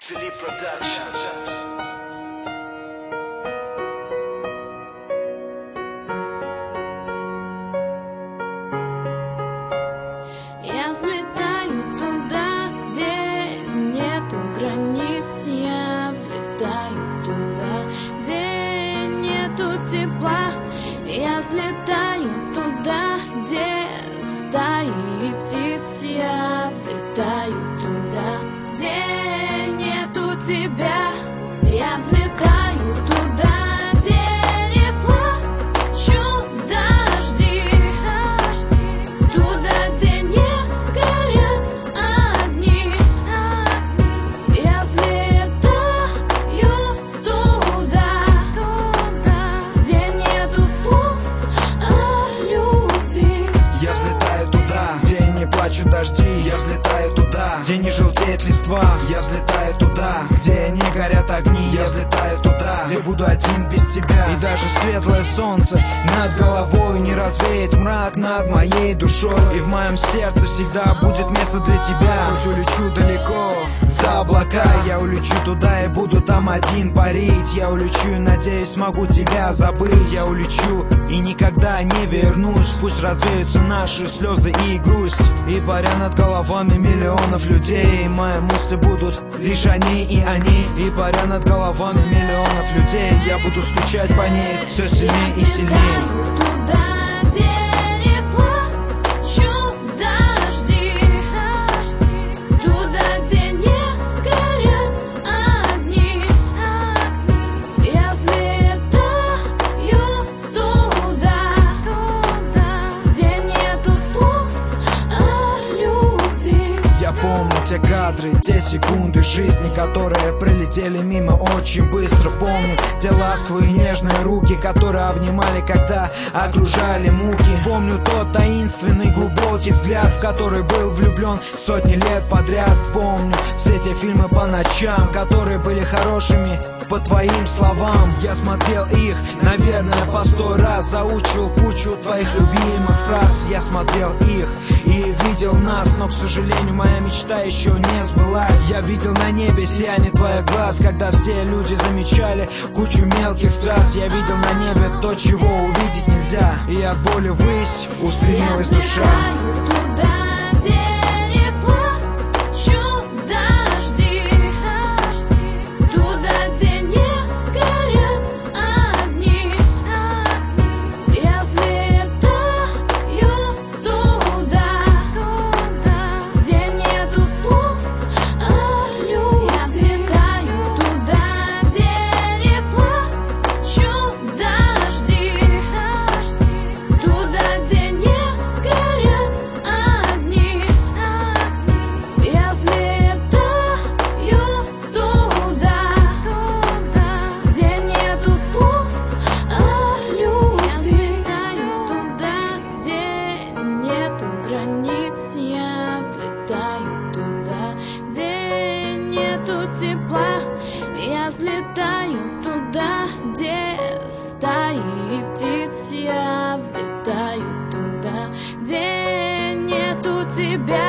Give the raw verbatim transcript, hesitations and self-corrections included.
Philip Production. Я взлетаю туда, где нету границ. Я взлетаю туда, где нету тепла. Я взлетаю туда, где стаи птиц. Я взлетаю туда, где нету тебя. Я взлетаю туда, где не плачут дожди. Туда, где не горят огни. Я взлетаю туда, где нету слов о любви. Я взлетаю туда, где не плачут дожди. Я взлетаю туда, где не желтеет листва. Я взлетаю туда, где не горят огни. Я взлетаю туда, где буду один без тебя. И даже светлое солнце над головой не развеет мрак над моей душой. И в моем сердце всегда будет место для тебя. Хоть улечу далеко за облака, я улечу туда и буду там один парить. Я улечу и надеюсь смогу тебя забыть. Я улечу и никогда не вернусь. Пусть развеются наши слезы и грусть. И паря над головами миллионов людей, мои мысли будут лишь они и они. И паря над головами миллионов людей, я буду скучать по ней все сильнее и сильнее. Туда, где не плачут дожди. Туда, где не горят огни. Я взлетаю туда, где нету слов о любви. Я помню те кадры, те секунды жизни, которые пролетели мимо очень быстро. Помню те ласковые нежные руки, которые обнимали, когда окружали муки. Помню тот таинственный глубокий взгляд, в который был влюблен сотни лет подряд. Помню все те фильмы по ночам, которые были хорошими по твоим словам. Я смотрел их, наверное, по сто раз, заучивал кучу твоих любимых фраз. Я смотрел их и видел нас, но, к сожалению, моя мечта еще не сбылась. Я видел на небе сияние твоих глаз, когда все люди замечали кучу мелких страз. Я видел на небе то, чего увидеть нельзя, и от боли ввысь устремилась душа. Туда, где не плачут дожди. Туда, где не горят огни. Я взлетаю туда, где нету слов о любви. Я взлетаю туда, где не плачут дожди. Туда, где не горят огни. Я взлетаю туда, где нету слов о любви. Я взлетаю туда, где нету границ. Я взлетаю туда, где нету тепла. Я взлетаю туда, где стаи птиц. Я взлетаю туда, где нету тебя.